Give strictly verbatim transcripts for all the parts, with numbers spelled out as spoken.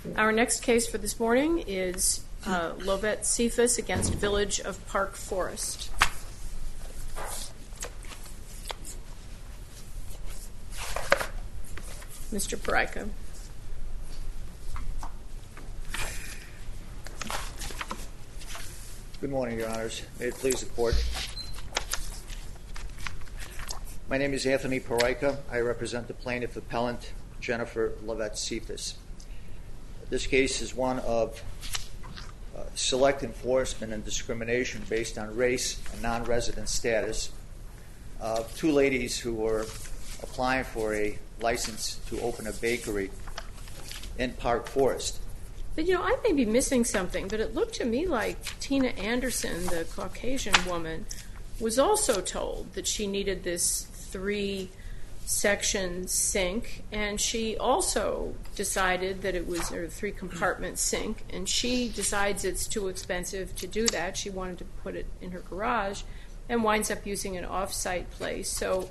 Our next case for this morning is uh, Lovett Cephas against Village of Park Forest. Mister Parayka. Good morning, Your Honors. May it please the Court. My name is Anthony Parayka. I represent the plaintiff appellant Jennifer Lovett Cephas. This case is one of uh, select enforcement and discrimination based on race and non-resident status of two ladies who were applying for a license to open a bakery in Park Forest. But, you know, I may be missing something, but it looked to me like Tina Anderson, the Caucasian woman, was also told that she needed this three-section sink, and she also decided that it was a three-compartment sink, and she decides it's too expensive to do that. She wanted to put it in her garage and winds up using an off-site place. So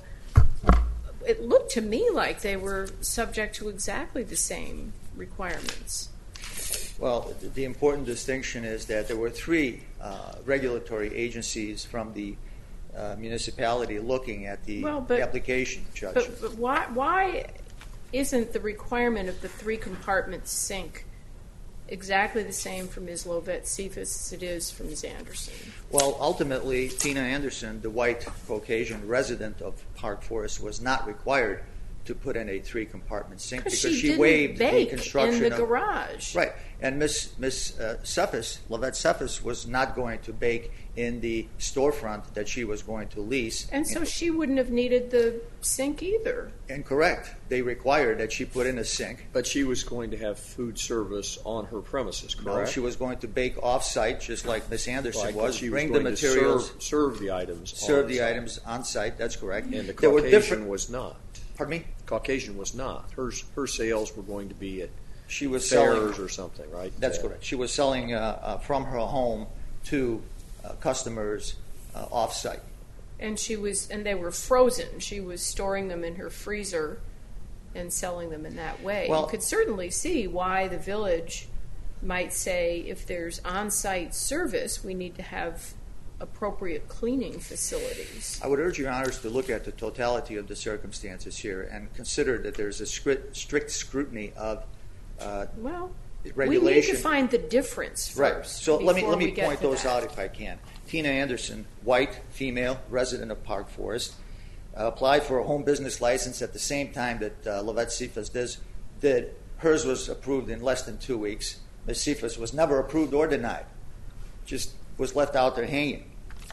it looked to me like they were subject to exactly the same requirements. Well, the important distinction is that there were three uh, regulatory agencies from the uh, municipality looking at the well, but, application, Judge. But, but why, why isn't the requirement of the three-compartment sink exactly the same for Miz Lovett Cephas as it is for Miz Anderson? Well, ultimately, Tina Anderson, the white Caucasian resident of Park Forest, was not required to put in a three-compartment sink because she, she didn't waived bake the construction in the of, garage. Right, and Miss Miss uh, Cephas, Lovett Cephas, was not going to bake in the storefront that she was going to lease. And so she wouldn't have needed the sink either. Incorrect. They required that she put in a sink. But she was going to have food service on her premises, correct? No, she was going to bake off-site, just like Miss Anderson right, was. She Bring was going the materials, to serve, serve the items. serve on the site. items on site. That's correct. And the there were Caucasian different, was not. Pardon me? Caucasian was not. Her her sales were going to be at she was fairs selling, or something, right? That's uh, correct. She was selling uh, uh, from her home to uh, customers uh, off-site. And she was, and they were frozen. She was storing them in her freezer and selling them in that way. Well, you could certainly see why the village might say, if there's on-site service, we need to have appropriate cleaning facilities. I would urge Your Honors to look at the totality of the circumstances here and consider that there's a strict, strict scrutiny of uh, well, regulation. We need to find the difference first. Right. So let me let me point those that. out if I can. Tina Anderson, white, female, resident of Park Forest, uh, applied for a home business license at the same time that uh, Lovett Cephas did, did. Hers was approved in less than two weeks. Miz Cephas was never approved or denied. Just was left out there hanging.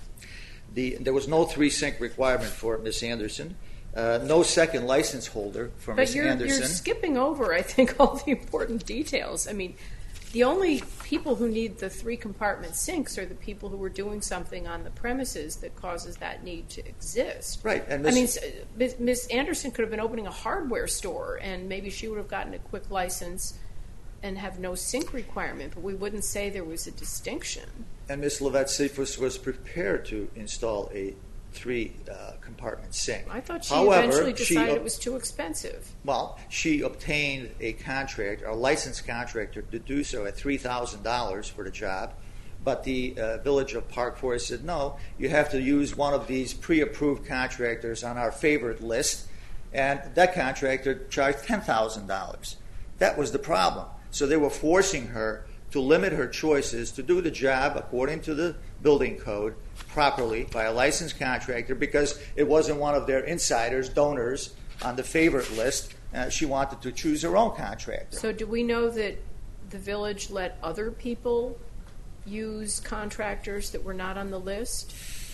The, there was no three-sink requirement for Miz Anderson. Uh, no second license holder for Miz Anderson. But you're skipping over, I think, all the important details. I mean, the only people who need the three-compartment sinks are the people who were doing something on the premises that causes that need to exist. Right. And I mean, Miz Anderson could have been opening a hardware store, and maybe she would have gotten a quick license and have no sink requirement, but we wouldn't say there was a distinction. And Miz Lovett Cephas was prepared to install a three-compartment uh, sink. I thought she However, eventually decided she, it was too expensive. Well, she obtained a contract, a licensed contractor, to do so at three thousand dollars for the job, but the uh, Village of Park Forest said, no, you have to use one of these pre-approved contractors on our favorite list, and that contractor charged ten thousand dollars. That was the problem. So they were forcing her to limit her choices to do the job according to the building code properly by a licensed contractor because it wasn't one of their insiders, donors on the favorite list. Uh, she wanted to choose her own contractor. So do we know that the village let other people use contractors that were not on the list?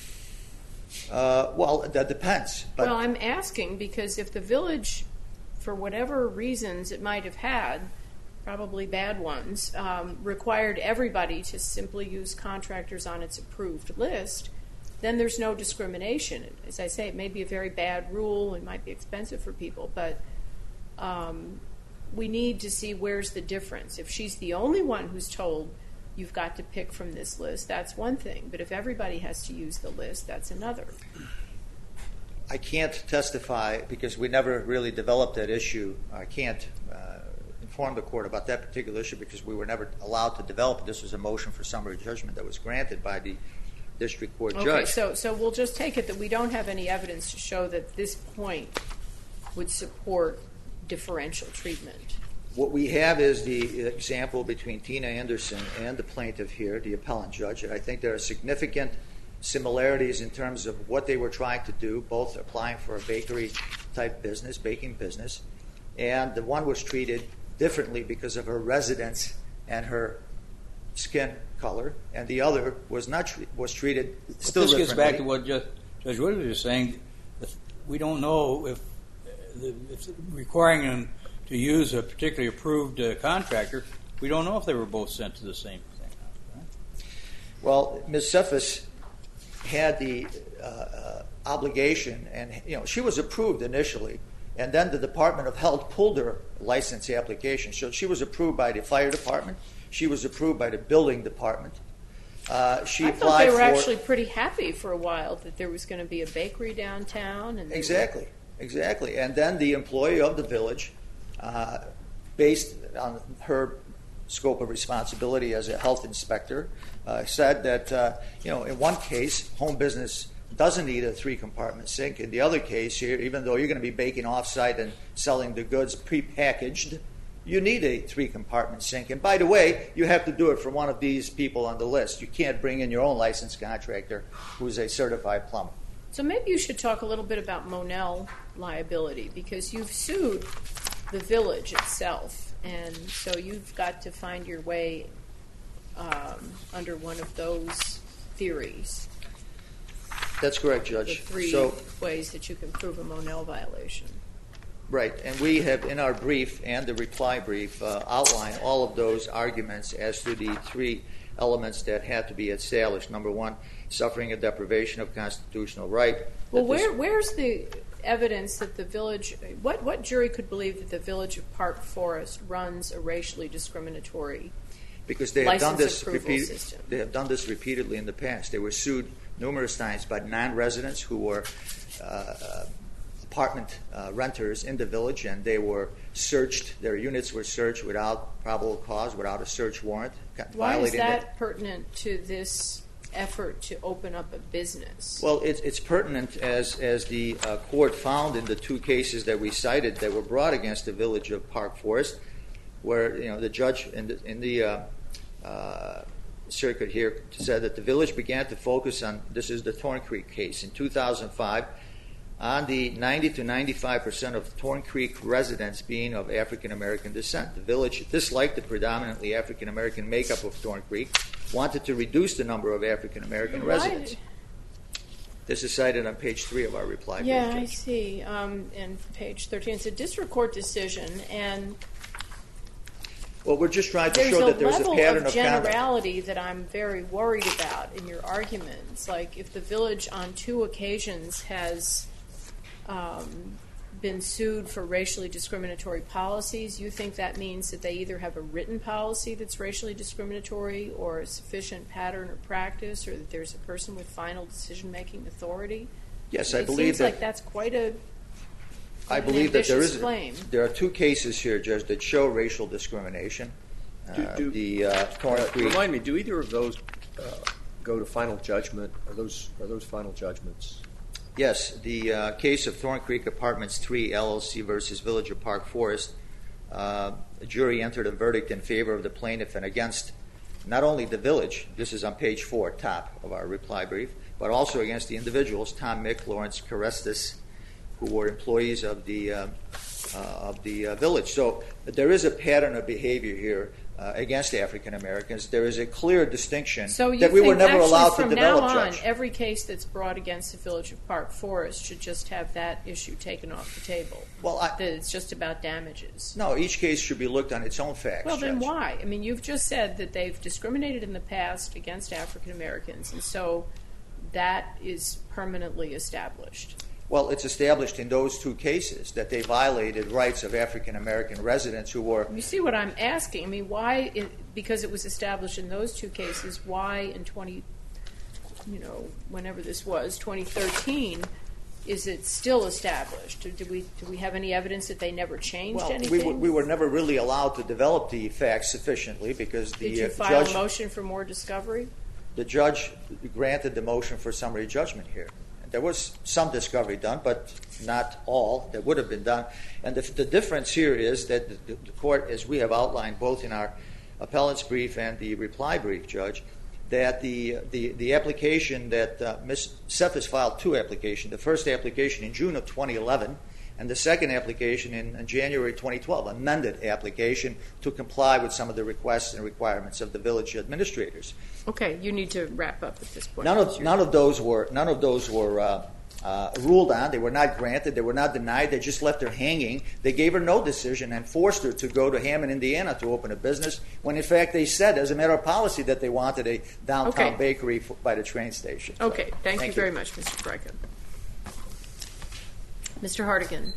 Uh, well, that depends. But well, I'm asking because if the village, for whatever reasons it might have had, probably bad ones, um, required everybody to simply use contractors on its approved list, then there's no discrimination. As I say, it may be a very bad rule, it might be expensive for people, but um, we need to see where's the difference. If she's the only one who's told you've got to pick from this list, that's one thing, but if everybody has to use the list, that's another. I can't testify because we never really developed that issue. I can't uh, inform the court about that particular issue because we were never allowed to develop it. This was a motion for summary judgment that was granted by the district court judge. Okay, so, so we'll just take it that we don't have any evidence to show that this point would support differential treatment. What we have is the example between Tina Anderson and the plaintiff here, the appellant judge, and I think there are significant similarities in terms of what they were trying to do, both applying for a bakery-type business, baking business, and the one was treated differently because of her residence and her skin color, and the other was not tre- was treated still this differently. This gets back to what Judge, Judge Wood was saying. We don't know if, if requiring them to use a particularly approved uh, contractor, we don't know if they were both sent to the same thing. Right? Well, Miz Cephas had the uh, uh, obligation, and you know she was approved initially, and then the Department of Health pulled her license application. So she was approved by the fire department. She was approved by the building department. Uh, she I applied thought they were for, actually pretty happy for a while that there was going to be a bakery downtown. And exactly, were... exactly. And then the employee of the village, uh, based on her scope of responsibility as a health inspector, uh, said that uh, you know in one case, home business doesn't need a three-compartment sink. In the other case, here, even though you're going to be baking off-site and selling the goods pre-packaged, you need a three-compartment sink. And by the way, you have to do it from one of these people on the list. You can't bring in your own licensed contractor who's a certified plumber. So maybe you should talk a little bit about Monell liability, because you've sued the village itself, and so you've got to find your way um, under one of those theories. That's correct, Judge. The three so, ways that you can prove a Monell violation. Right, and we have in our brief and the reply brief uh, outlined all of those arguments as to the three elements that had to be established. Number one, suffering a deprivation of constitutional right. Well, where where's the evidence that the village, what, what jury could believe that the village of Park Forest runs a racially discriminatory because they have done this repeat, system? They have done this repeatedly in the past. They were sued numerous times by non-residents who were uh, apartment uh, renters in the village, and they were searched. Their units were searched without probable cause, without a search warrant. Why is that pertinent to this effort to open up a business? Well, it's, it's pertinent as as the uh, court found in the two cases that we cited that were brought against the village of Park Forest, where you know the judge in the, in the uh, uh, circuit here said that the village began to focus on, this is the Torn Creek case in two thousand five, on the ninety to ninety-five percent of Torn Creek residents being of African American descent. The village disliked the predominantly African American makeup of Torn Creek, wanted to reduce the number of African American residents. This is cited on page three of our reply. Yeah, I see. Um, and page thirteen, it's a district court decision, and well, we're just trying to there's show a that there's a pattern level of of generality conduct that I'm very worried about in your arguments. Like if the village on two occasions has um, been sued for racially discriminatory policies, you think that means that they either have a written policy that's racially discriminatory or a sufficient pattern or practice, or that there's a person with final decision-making authority? Yes, it I believe seems that. like that's quite a I believe that there is. Claim. There are two cases here, Judge, that show racial discrimination. Do, Uh, do, the uh, Torn uh, Creek. Remind me, do either of those uh, go to final judgment? Are those are those final judgments? Yes, the uh, case of Thorn Creek Apartments three L L C versus Village of Park Forest. Uh, a jury entered a verdict in favor of the plaintiff and against not only the village. This is on page four, top of our reply brief, but also against the individuals, Tom Mick, Lawrence Carestis, who were employees of the uh, uh, of the uh, village. So there is a pattern of behavior here uh, against African Americans. There is a clear distinction so you that we think were never actually allowed to from develop, now on, Judge. every case that's brought against the village of Park Forest should just have that issue taken off the table. Well, I, that it's just about damages. no, each case should be looked on its own facts. Well, then Judge. why? I mean, you've just said that they've discriminated in the past against African Americans, and so that is permanently established. Well, it's established in those two cases that they violated rights of African American residents who were. You see what I'm asking? I mean, why? It, because it was established in those two cases. Why in twenty, you know, whenever this was, twenty thirteen, is it still established? Do we do we have any evidence that they never changed Well, anything? we were, we were never really allowed to develop the facts sufficiently because the Did you uh, file judge, a motion for more discovery? the judge granted the motion for summary judgment here. There was some discovery done, but not all that would have been done. And the, the difference here is that the, the court, as we have outlined both in our appellant's brief and the reply brief, Judge, that the the, the application that uh, Miz Cephas filed two applications. The first application in June of twenty eleven, and the second application in, in January twenty twelve, amended application to comply with some of the requests and requirements of the village administrators. Okay, you need to wrap up at this point. None of none of those were none of those were uh, uh, ruled on. They were not granted. They were not denied. They just left her hanging. They gave her no decision and forced her to go to Hammond, Indiana, to open a business. When in fact they said, as a matter of policy, that they wanted a downtown Okay. bakery f- by the train station. So, Okay, thank, you very much, Mister Bryka. Mister Hartigan.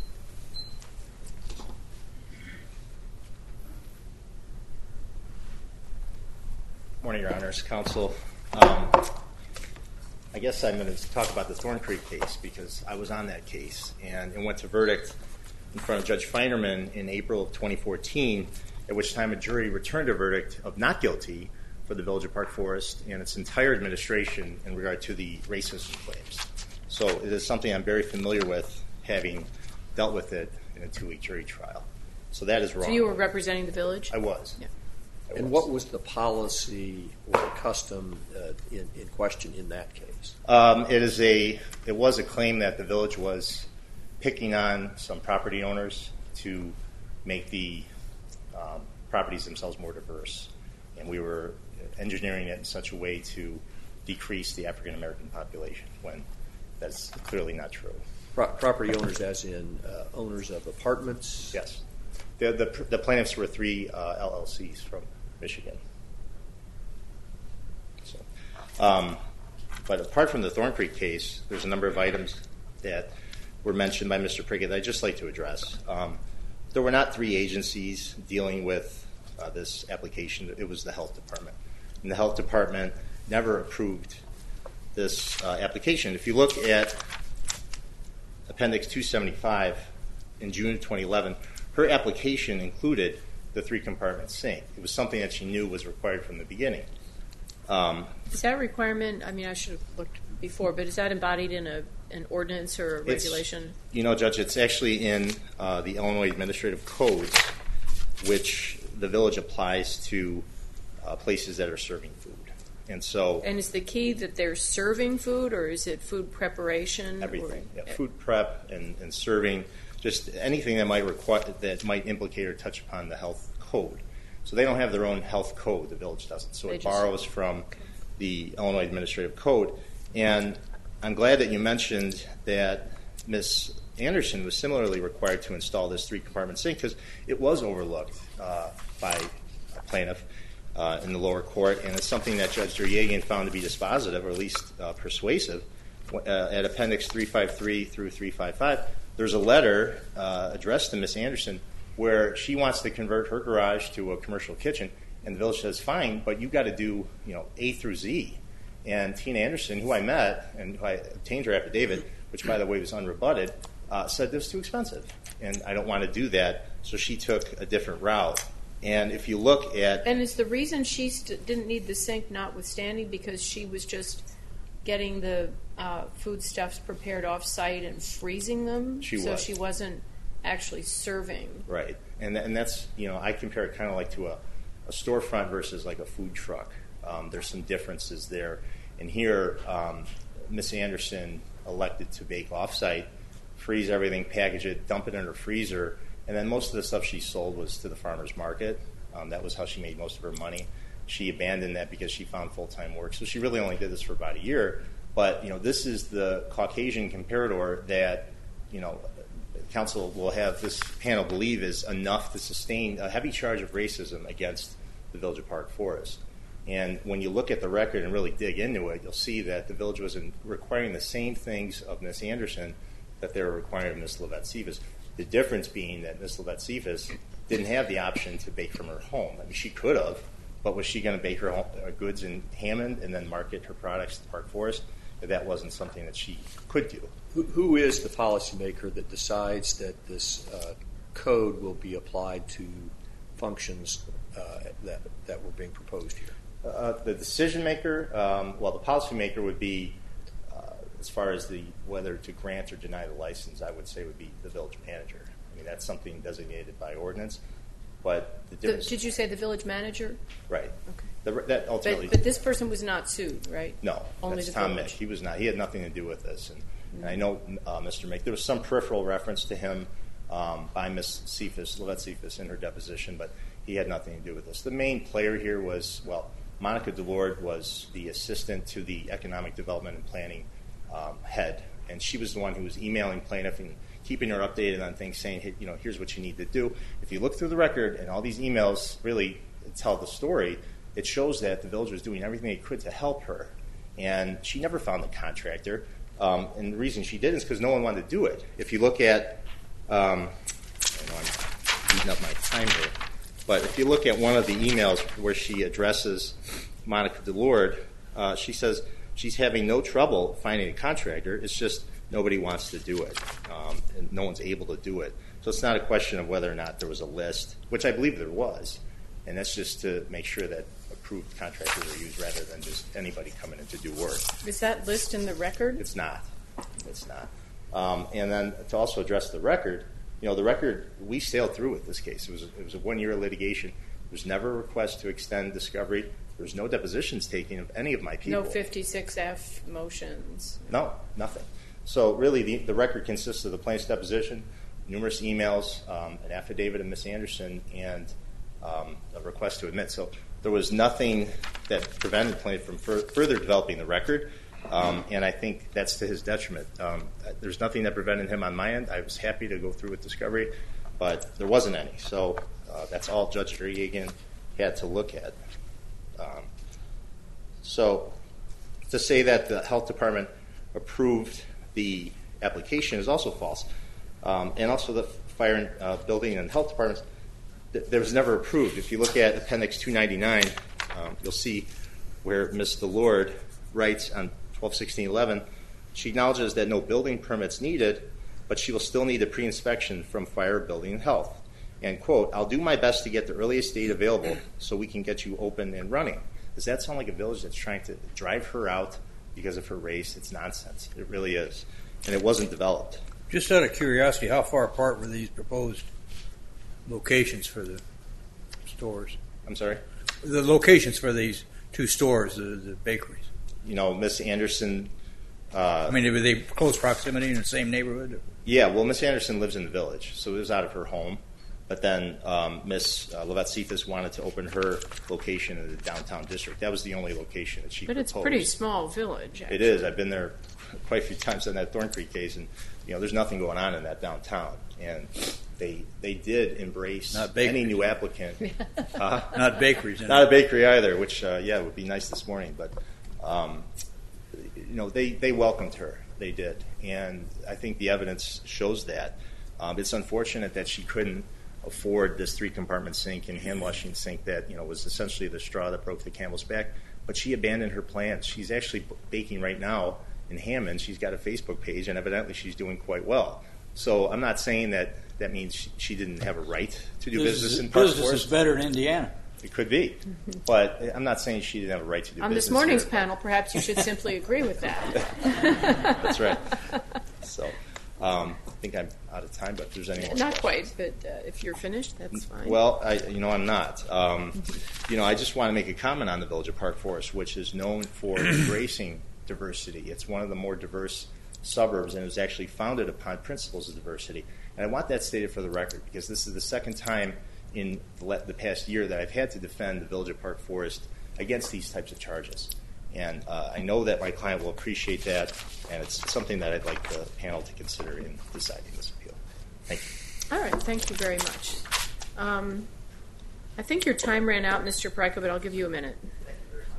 Morning, Your Honors. Counsel. Um, I guess I'm going to talk about the Thorn Creek case because I was on that case, and it went to verdict in front of Judge Feinerman in April of twenty fourteen, at which time a jury returned a verdict of not guilty for the Village of Park Forest and its entire administration in regard to the racism claims. So it is something I'm very familiar with, having dealt with it in a two-week jury trial. So that is wrong. So you were representing the village? I was. Yeah. I And was. what was the policy or custom uh, in, in question in that case? Um, it is a. It was a claim that the village was picking on some property owners to make the um, properties themselves more diverse, and we were engineering it in such a way to decrease the African American population when that's clearly not true. Pro- property owners, as in uh, owners of apartments. Yes, the the, the plaintiffs were three uh, L L Cs from Michigan. So, um, but apart from the Thorn Creek case, there's a number of items that were mentioned by Mister Prickett that I'd just like to address. Um, there were not three agencies dealing with uh, this application. It was the health department. And the health department never approved this uh, application. If you look at Appendix two seventy-five in June of twenty eleven, her application included the three-compartment sink. It was something that she knew was required from the beginning. Um, Is that requirement, I mean, I should have looked before, but is that embodied in a an ordinance or a It's- regulation? You know, Judge, it's actually in uh, the Illinois Administrative Codes, which the village applies to uh, places that are serving food. And so And is the key that they're serving food, or is it food preparation? everything, Or, yeah, food prep and, and serving, just anything that might require that might implicate or touch upon the health code. So they don't have their own health code. The village doesn't. So They it just- borrows from the Illinois Administrative Code. And I'm glad that you mentioned that Miz Anderson was similarly required to install this three-compartment sink because it was overlooked uh, by a plaintiff uh, in the lower court, and it's something that Judge Duryagan found to be dispositive, or at least uh, persuasive. Uh, at Appendix three fifty-three through three fifty-five, there's a letter uh, addressed to Miz Anderson where she wants to convert her garage to a commercial kitchen, and the village says, fine, but you've got to do, you know, A through Z. And Tina Anderson, who I met and who I obtained her affidavit, which, by the way, was unrebutted, uh, said this was too expensive, and I don't want to do that, so she took a different route. And if you look at... And is the reason she st- didn't need the sink notwithstanding because she was just getting the uh, foodstuffs prepared off-site and freezing them? She so was. she wasn't actually serving. Right, and and that's, you know, I compare it kind of like to a, a storefront versus like a food truck. Um, there's some differences there. And here, um, Miss Anderson elected to bake off-site, freeze everything, package it, dump it in her freezer, and then most of the stuff she sold was to the farmer's market. Um, that was how she made most of her money. She abandoned that because she found full-time work. So she really only did this for about a year. But, you know, this is the Caucasian comparator that, you know, council will have this panel believe is enough to sustain a heavy charge of racism against the Village of Park Forest. And when you look at the record and really dig into it, you'll see that the village was in requiring the same things of Miss Anderson that they were requiring of Miss Levet-Cephas. The difference being that Miss Levet-Cephas didn't have the option to bake from her home. I mean, she could have, but was she going to bake her home, uh, goods in Hammond and then market her products to Park Forest? that that wasn't something that she could do. Who, who is the policymaker that decides that this uh, code will be applied to functions uh, that that were being proposed here? Uh, the decision maker, um, well, the policymaker would be, uh, as far as the whether to grant or deny the license, I would say would be the village manager. I mean, that's something designated by ordinance. But the The, difference, did you say the village manager? right? Okay. The, that ultimately, But, but this person was not sued, right? no, Only that's the Tom village. Mick. He was not. He had nothing to do with this. And, mm-hmm. and I know uh, Mister Mick. There was some peripheral reference to him um, by Miss Cephas, Levette Cephas, in her deposition, but he had nothing to do with this. The main player here was, well, Monica DeLorde was the assistant to the economic development and planning um, head, and she was the one who was emailing plaintiff and keeping her updated on things, saying, hey, you know, here's what you need to do. If you look through the record, and all these emails really tell the story, it shows that the village was doing everything it could to help her. And she never found the contractor. Um, and the reason she didn't is because no one wanted to do it. If you look at, um, I know I'm eating up my time here, but if you look at one of the emails where she addresses Monica DeLorde, uh, she says she's having no trouble finding a contractor. It's just nobody wants to do it, um, and no one's able to do it. So it's not a question of whether or not there was a list, which I believe there was, and that's just to make sure that approved contractors are used rather than just anybody coming in to do work. Is that list in the record? It's not. It's not. Um, and then to also address the record, you know, the record, we sailed through with this case. It was, it was a one-year litigation. There was never a request to extend discovery. There was no depositions taken of any of my people. No fifty-six F motions? No, nothing. So really, the, the record consists of the plaintiff's deposition, numerous emails, um, an affidavit of Miss Anderson, and um, a request to admit. So there was nothing that prevented the plaintiff from fur- further developing the record, um, and I think that's to his detriment. Um, there's nothing that prevented him on my end. I was happy to go through with discovery, but there wasn't any. So uh, that's all Judge Reagan had to look at. Um, so to say that the health department approved the application is also false. Um, and also the fire and uh, building and health departments, th- there was never approved. If you look at Appendix two ninety-nine, um, you'll see where Miz DeLorde writes on twelve sixteen eleven, she acknowledges that no building permits needed, but she will still need a pre-inspection from fire, building, and health. And, quote, I'll do my best to get the earliest date available so we can get you open and running. Does that sound like a village that's trying to drive her out because of her race? It's nonsense. It really is. And it wasn't developed. Just out of curiosity, how far apart were these proposed locations for the stores? I'm sorry? The locations for these two stores, the, the bakeries. You know, Miss Anderson... Uh, I mean, were they close proximity in the same neighborhood? Yeah, well, Miss Anderson lives in the village, so it was out of her home. But then um, Miss Uh, Levette Cephas wanted to open her location in the downtown district. That was the only location that she But proposed. it's a pretty small village, actually. It is. I've been there quite a few times on that Thorn Creek case, and you know, there's nothing going on in that downtown. And they they did embrace Not bakeries. any new applicant. uh, Not bakeries. not a bakery either, which uh, yeah would be nice this morning. But um, you know, they they welcomed her. They did, and I think the evidence shows that. Um, it's unfortunate that she couldn't afford this three-compartment sink and hand-washing sink that you know was essentially the straw that broke the camel's back. But she abandoned her plans. She's actually baking right now in Hammond. She's got a Facebook page, and evidently she's doing quite well. So I'm not saying that that means she, she didn't have a right to do business, business in Park Business Forest. is better in Indiana. It could be, but I'm not saying she didn't have a right to do On business. this morning's here. panel, perhaps you should simply agree with that. That's right. So um, I think I'm out of time, but if there's any more Not questions. quite, but uh, if you're finished, that's fine. Well, I, you know, I'm not. Um, you know, I just want to make a comment on the Village of Park Forest, which is known for embracing diversity. It's one of the more diverse suburbs, and it was actually founded upon principles of diversity. And I want that stated for the record, because this is the second time in the, le- the past year that I've had to defend the Village of Park Forest against these types of charges. And uh, I know that my client will appreciate that, and it's something that I'd like the panel to consider in deciding this appeal. Thank you. All right, thank you very much. Um, I think your time ran out, Mister Pryka, but I'll give you a minute. Thank you very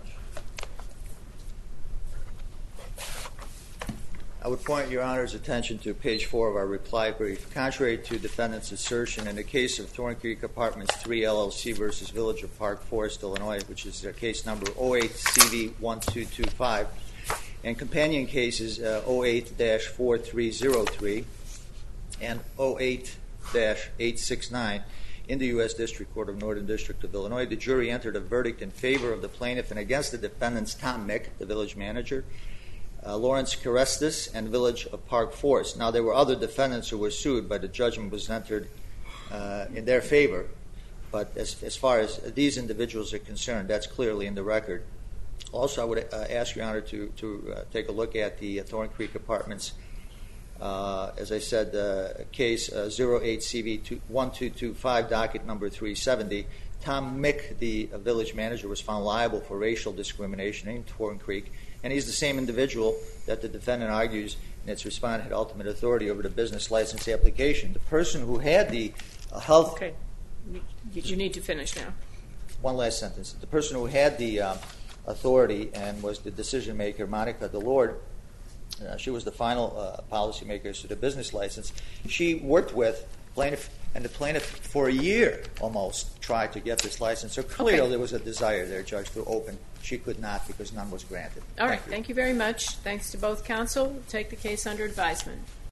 much. I would point Your Honor's attention to page four of our reply brief. Contrary to defendant's assertion, in the case of Thorn Creek Apartments three L L C versus Village of Park Forest, Illinois, which is their case number oh eight C V one two two five, And companion cases uh, oh eight dash four three oh three and oh eight dash eight six nine in the U S District Court of Northern District of Illinois. The jury entered a verdict in favor of the plaintiff and against the defendants Tom Mick, the village manager, uh, Lawrence Carestis, and Village of Park Forest. Now, there were other defendants who were sued, but the judgment was entered uh, in their favor. But as, as far as these individuals are concerned, that's clearly in the record. Also, I would uh, ask Your Honor to, to uh, take a look at the uh, Thorn Creek Apartments, uh, as I said, uh, case uh, oh eight C V one two two five, docket number three seventy. Tom Mick, the uh, village manager, was found liable for racial discrimination in Thorn Creek, and he's the same individual that the defendant argues in its respondent had ultimate authority over the business license application. The person who had the uh, health... Okay. You, you need to finish now. One last sentence. The person who had the uh, authority and was the decision maker, Monica DeLord, uh, she was the final uh, policy maker to the business license. She worked with plaintiff and the plaintiff for a year almost tried to get this license. So clearly Okay. there was a desire there, Judge, to open. She could not because none was granted. All right. Thank you. Thank you very much. Thanks to both counsel. We'll take the case under advisement.